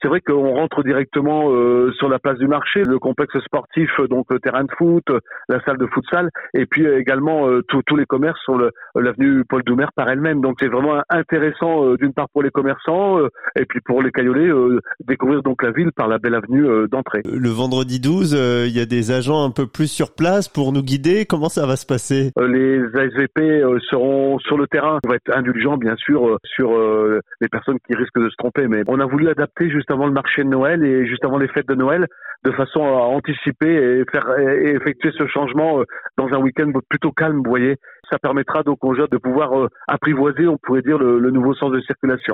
C'est vrai qu'on rentre directement sur la place du marché, le complexe sportif, donc le terrain de foot, la salle de futsal, et puis également tous les commerces sur l'avenue Paul Doumer par elle-même. Donc c'est vraiment intéressant d'une part pour les commerçants et puis pour les Cagnolais découvrir donc la ville par la belle avenue d'entrée. Le vendredi 12, il y a des agents un peu plus sur place pour nous guider. Comment ça va se passer? Les ASVP seront sur le terrain. On va être indulgent bien sûr sur les personnes qui risquent de se tromper, mais on a voulu adapter juste avant le marché de Noël et juste avant les fêtes de Noël de façon à anticiper et effectuer ce changement dans un week-end plutôt calme, vous voyez. Ça permettra donc aux gens de pouvoir apprivoiser, on pourrait dire, le nouveau sens de circulation.